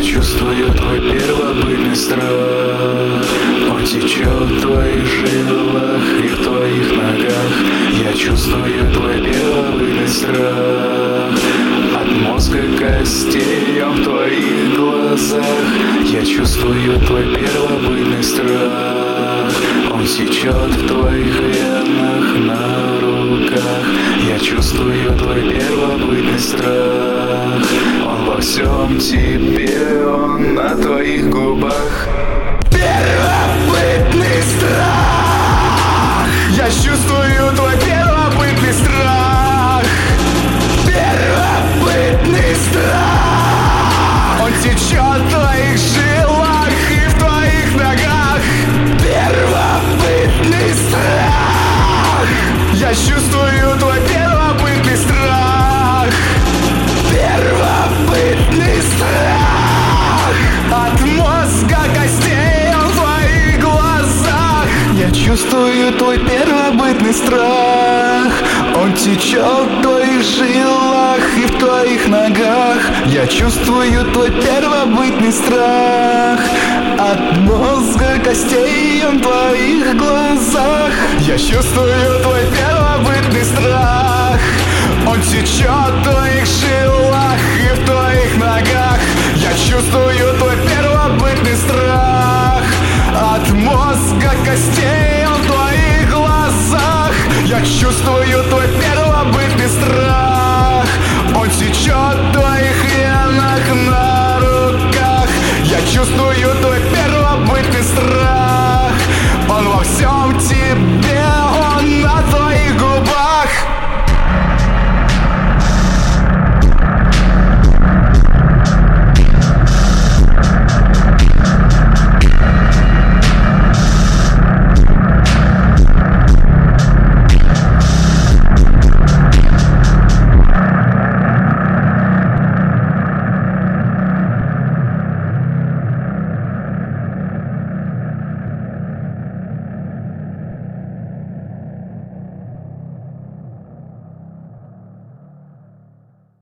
чувствую твой первобытный страх. Он течет в твоих жилах и в твоих ногах. Я чувствую твой первобытный страх. От мозга костей он в твоих глазах. Я чувствую твой первобытный страх. Он течет в твоих венах, на руках. Я чувствую твой первобытный страх. Он во всем тебе, он на твоих губах. Первобытный страх. Я чувствую твой первобытный страх. Первобытный страх. Он течет в твоих жилах и в твоих ногах. Первобытный страх. Я чувствую твой первобытный страх. Первобытный страх. От мозга костей он в твоих глазах. Я чувствую твой первобытный страх. Он течет в твоих жилах и в твоих ногах. Я чувствую твой первобытный страх. От мозга костей он в твоих глазах. Я чувствую твой первобытный страх. Он течет в твоих жилах и в твоих ногах. Я чувствую твой первобытный страх. От мозга костей он в твоих глазах. Я чувствую твой первобытный страх.